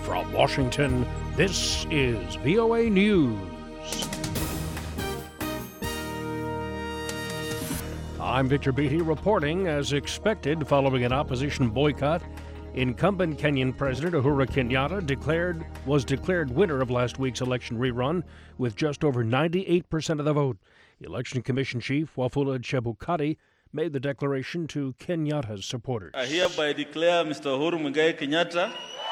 From Washington, this is VOA News. I'm Victor Beatty reporting. As expected, following an opposition boycott, incumbent Kenyan President Uhuru Kenyatta was declared winner of last week's election rerun with just over 98% of the vote. Election Commission Chief Wafula Chebukati made the declaration to Kenyatta's supporters. I hereby declare Mr. Uhuru Muigai Kenyatta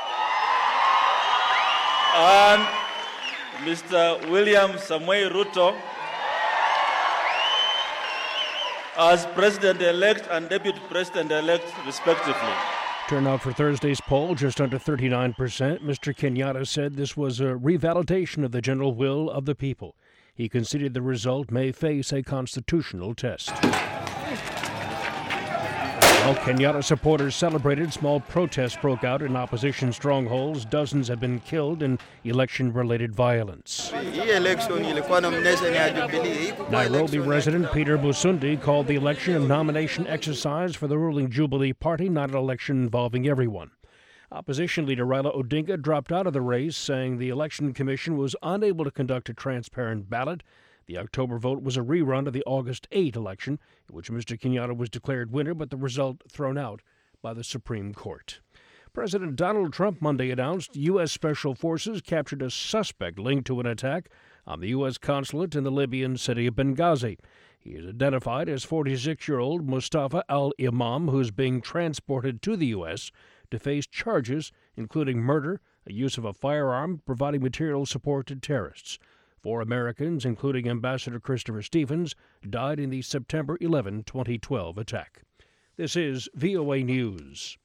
and Mr. William Samoei Ruto as President-elect and Deputy President-elect, respectively. Turnout for Thursday's poll, just under 39%. Mr. Kenyatta said this was a revalidation of the general will of the people. He conceded the result may face a constitutional test. While Kenyatta supporters celebrated, small protests broke out in opposition strongholds. Dozens have been killed in election-related violence. Nairobi resident Peter Busundi called the election a nomination exercise for the ruling Jubilee Party, not an election involving everyone. Opposition leader Raila Odinga dropped out of the race, saying the Election Commission was unable to conduct a transparent ballot. The October vote was a rerun of the August 8 election, in which Mr. Kenyatta was declared winner, but the result thrown out by the Supreme Court. President Donald Trump Monday announced U.S. Special Forces captured a suspect linked to an attack on the U.S. consulate in the Libyan city of Benghazi. He is identified as 46-year-old Mustafa al-Imam, who is being transported to the U.S. to face charges including murder, a use of a firearm, providing material support to terrorists. 4 Americans, including Ambassador Christopher Stevens, died in the September 11, 2012 attack. This is VOA News.